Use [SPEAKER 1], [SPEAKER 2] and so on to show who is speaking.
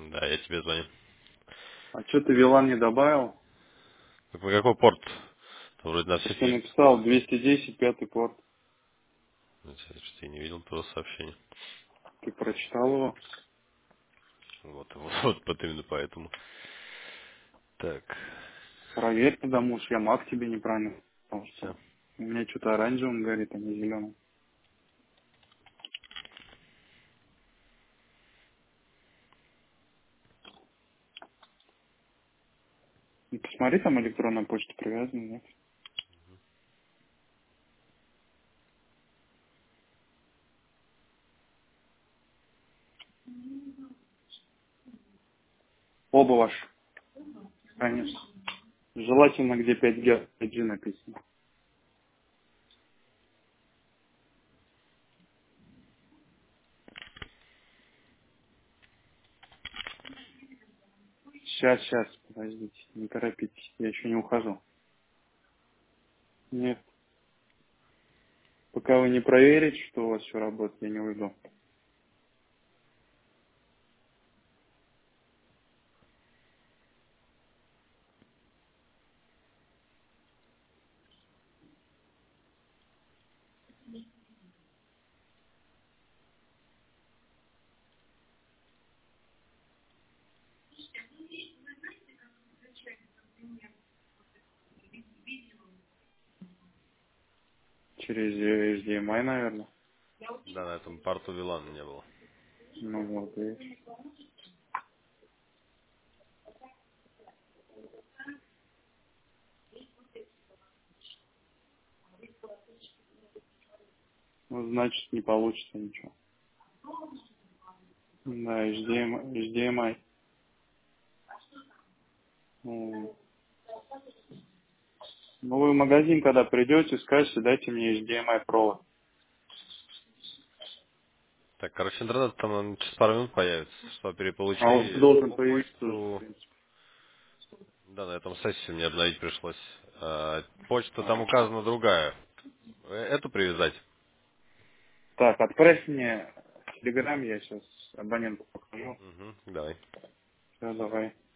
[SPEAKER 1] Да, я тебе звоню.
[SPEAKER 2] А что ты Вилан не добавил?
[SPEAKER 1] Так на какой порт? Там вроде на
[SPEAKER 2] Ты
[SPEAKER 1] всех
[SPEAKER 2] что
[SPEAKER 1] есть.
[SPEAKER 2] написал? 210, пятый порт.
[SPEAKER 1] Ну, я не видел твоего сообщения.
[SPEAKER 2] Ты прочитал его?
[SPEAKER 1] Вот, вот, вот именно поэтому. Так,
[SPEAKER 2] Проверь тогда, муж, я маг тебе неправильно. Потому что
[SPEAKER 1] все.
[SPEAKER 2] у меня что-то оранжевым горит, а не зеленым. Ну, посмотри, там электронная почта привязана, нет? Оба ваши, конечно. Желательно, где 5G написано. Сейчас, подождите, не торопитесь, я еще не ухожу. Нет, пока вы не проверите, что у вас все работает, я не уйду. Через HDMI, наверное.
[SPEAKER 1] Да, на этом порту Вилана не было.
[SPEAKER 2] Ну вот, видишь. Ну, значит, не получится ничего. Да, HDMI. Ну, вы в магазин, когда придете, скажете, дайте мне HDMI провод.
[SPEAKER 1] Так, короче, интернет там наверное, через пару минут появится. Что
[SPEAKER 2] А он
[SPEAKER 1] переполучи
[SPEAKER 2] должен появиться уже, в
[SPEAKER 1] почту.
[SPEAKER 2] принципе.
[SPEAKER 1] Да, на этом сессии мне обновить пришлось. Почта там
[SPEAKER 2] А.
[SPEAKER 1] указана другая. Эту привязать?
[SPEAKER 2] Так, отправь мне в Телеграм, я сейчас абоненту покажу.
[SPEAKER 1] Угу, давай.
[SPEAKER 2] Все, давай.